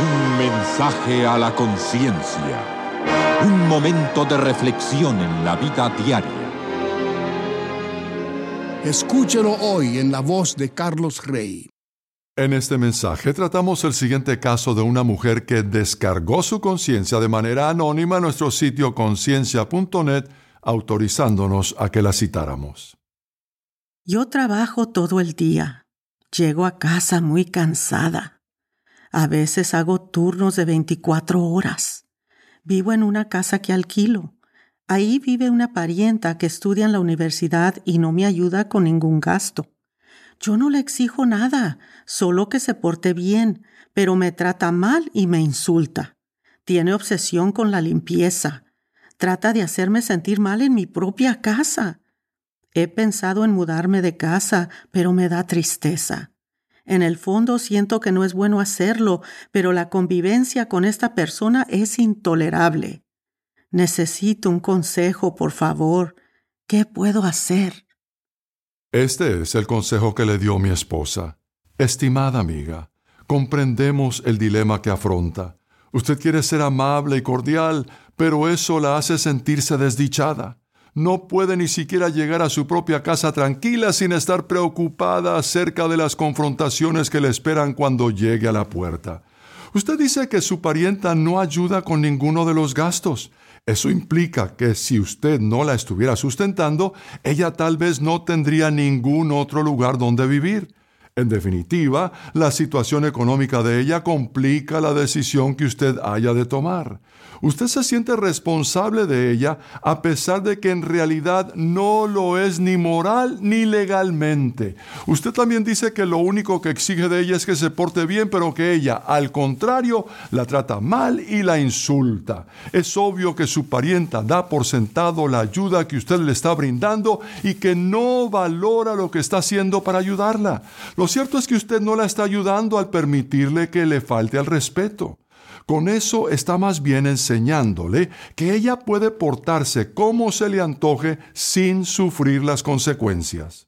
Un mensaje a la conciencia. Un momento de reflexión en la vida diaria. Escúchelo hoy en la voz de Carlos Rey. En este mensaje tratamos el siguiente caso de una mujer que descargó su conciencia de manera anónima en nuestro sitio conciencia.net, autorizándonos a que la citáramos. Yo trabajo todo el día. Llego a casa muy cansada. A veces hago turnos de 24 horas. Vivo en una casa que alquilo. Ahí vive una parienta que estudia en la universidad y no me ayuda con ningún gasto. Yo no le exijo nada, solo que se porte bien, pero me trata mal y me insulta. Tiene obsesión con la limpieza. Trata de hacerme sentir mal en mi propia casa. He pensado en mudarme de casa, pero me da tristeza. En el fondo siento que no es bueno hacerlo, pero la convivencia con esta persona es intolerable. Necesito un consejo, por favor. ¿Qué puedo hacer? Este es el consejo que le dio mi esposa. Estimada amiga, comprendemos el dilema que afronta. Usted quiere ser amable y cordial, pero eso la hace sentirse desdichada. No puede ni siquiera llegar a su propia casa tranquila sin estar preocupada acerca de las confrontaciones que le esperan cuando llegue a la puerta. Usted dice que su parienta no ayuda con ninguno de los gastos. Eso implica que si usted no la estuviera sustentando, ella tal vez no tendría ningún otro lugar donde vivir. En definitiva, la situación económica de ella complica la decisión que usted haya de tomar. Usted se siente responsable de ella a pesar de que en realidad no lo es ni moral ni legalmente. Usted también dice que lo único que exige de ella es que se porte bien, pero que ella, al contrario, la trata mal y la insulta. Es obvio que su parienta da por sentado la ayuda que usted le está brindando y que no valora lo que está haciendo para ayudarla. Lo cierto es que usted no la está ayudando al permitirle que le falte al respeto. Con eso está más bien enseñándole que ella puede portarse como se le antoje sin sufrir las consecuencias.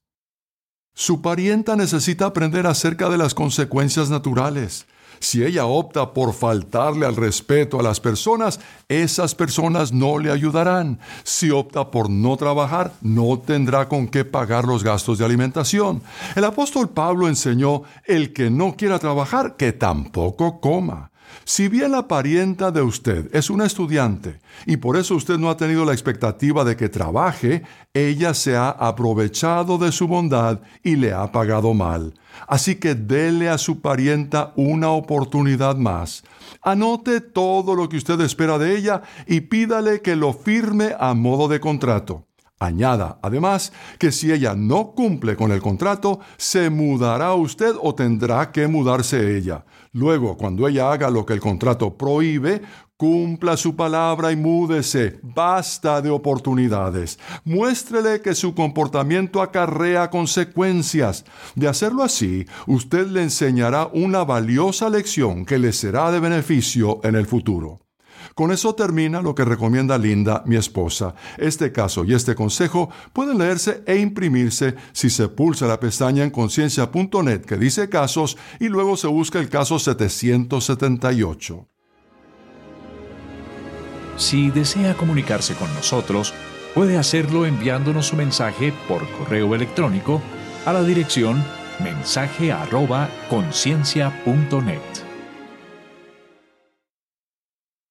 Su parienta necesita aprender acerca de las consecuencias naturales. Si ella opta por faltarle al respeto a las personas, esas personas no le ayudarán. Si opta por no trabajar, no tendrá con qué pagar los gastos de alimentación. El apóstol Pablo enseñó: el que no quiera trabajar, que tampoco coma. Si bien la parienta de usted es una estudiante y por eso usted no ha tenido la expectativa de que trabaje, ella se ha aprovechado de su bondad y le ha pagado mal. Así que dele a su parienta una oportunidad más. Anote todo lo que usted espera de ella y pídale que lo firme a modo de contrato. Añada, además, que si ella no cumple con el contrato, se mudará usted o tendrá que mudarse ella. Luego, cuando ella haga lo que el contrato prohíbe, cumpla su palabra y múdese. Basta de oportunidades. Muéstrele que su comportamiento acarrea consecuencias. De hacerlo así, usted le enseñará una valiosa lección que le será de beneficio en el futuro. Con eso termina lo que recomienda Linda, mi esposa. Este caso y este consejo pueden leerse e imprimirse si se pulsa la pestaña en conciencia.net que dice casos y luego se busca el caso 778. Si desea comunicarse con nosotros, puede hacerlo enviándonos su mensaje por correo electrónico a la dirección mensaje@conciencia.net.